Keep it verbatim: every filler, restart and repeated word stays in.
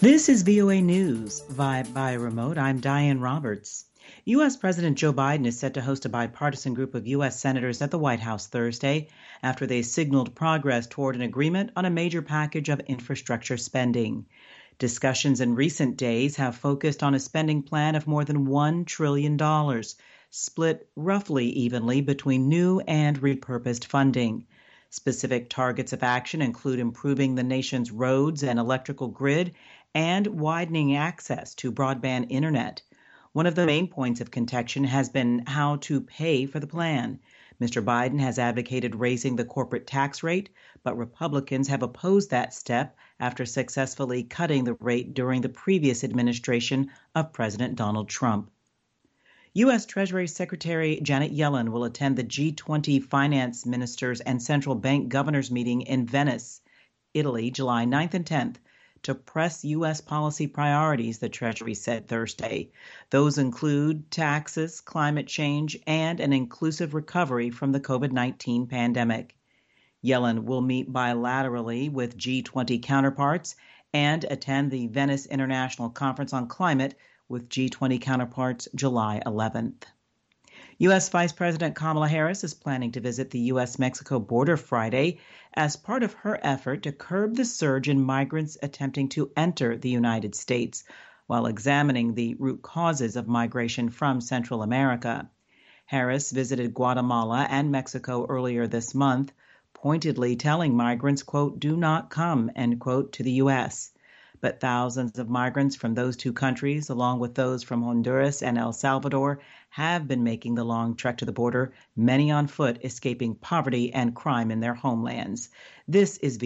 This is V O A News via by remote. I'm Diane Roberts. U S. President Joe Biden is set to host a bipartisan group of U S senators at the White House Thursday after they signaled progress toward an agreement on a major package of infrastructure spending. Discussions in recent days have focused on a spending plan of more than one trillion dollars, split roughly evenly between new and repurposed funding. Specific targets of action include improving the nation's roads and electrical grid and widening access to broadband internet. One of the main points of contention has been how to pay for the plan. Mister Biden has advocated raising the corporate tax rate, but Republicans have opposed that step after successfully cutting the rate during the previous administration of President Donald Trump. U S. Treasury Secretary Janet Yellen will attend the G twenty finance ministers and central bank governors meeting in Venice, Italy, July ninth and tenth, to press U S policy priorities, the Treasury said Thursday. Those include taxes, climate change, and an inclusive recovery from the COVID nineteen pandemic. Yellen will meet bilaterally with G twenty counterparts and attend the Venice International Conference on Climate with G twenty counterparts July eleventh. U S. Vice President Kamala Harris is planning to visit the U S Mexico border Friday as part of her effort to curb the surge in migrants attempting to enter the United States, while examining the root causes of migration from Central America. Harris visited Guatemala and Mexico earlier this month, pointedly telling migrants, quote, "do not come," end quote, to the U S But thousands of migrants from those two countries, along with those from Honduras and El Salvador, have been making the long trek to the border, many on foot, escaping poverty and crime in their homelands. This is